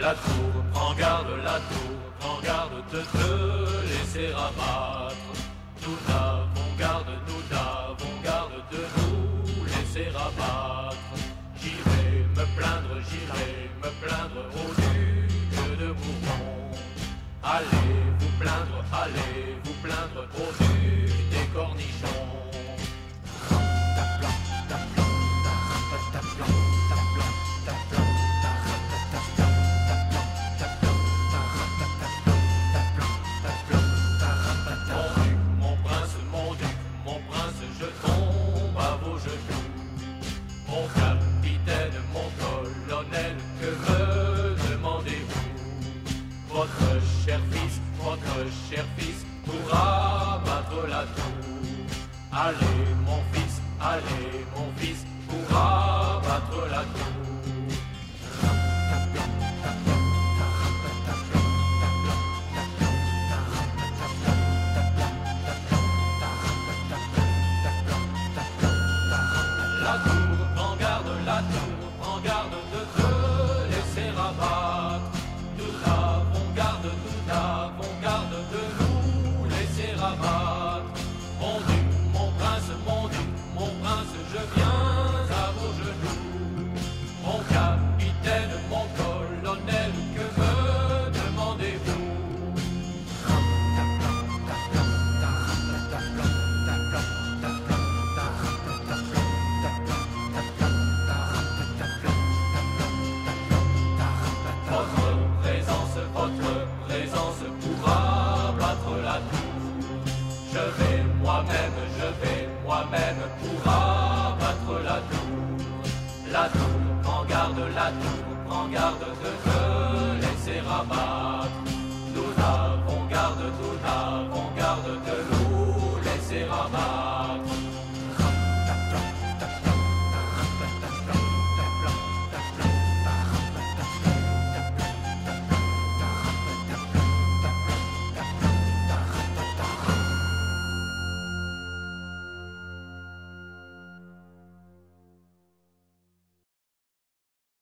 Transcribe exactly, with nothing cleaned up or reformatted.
La tour, prends garde, la tour, prends garde de te laisser abattre. Nous n'avons garde, nous n'avons garde de nous laisser abattre. J'irai me plaindre, j'irai me plaindre au duc de Bourbon. Allez vous plaindre, allez vous plaindre au duc des cornichons. Cher fils, pour abattre la tour. Allez mon fils, allez mon fils, pour abattre la tour. La tour, prends garde, la tour, prends garde de te laisser abattre. Nous avons garde, nous avons garde de nous laisser abattre. Mon duc, mon prince, mon duc, mon prince, je viens à vos genoux. Mon capitaine, mon colonel, que me demandez-vous? Votre présence, votre présence pour abattre la tour. Je vais moi-même, je vais moi-même pour abattre la tour. La tour, prends garde, la tour, prends garde de te laisser abattre.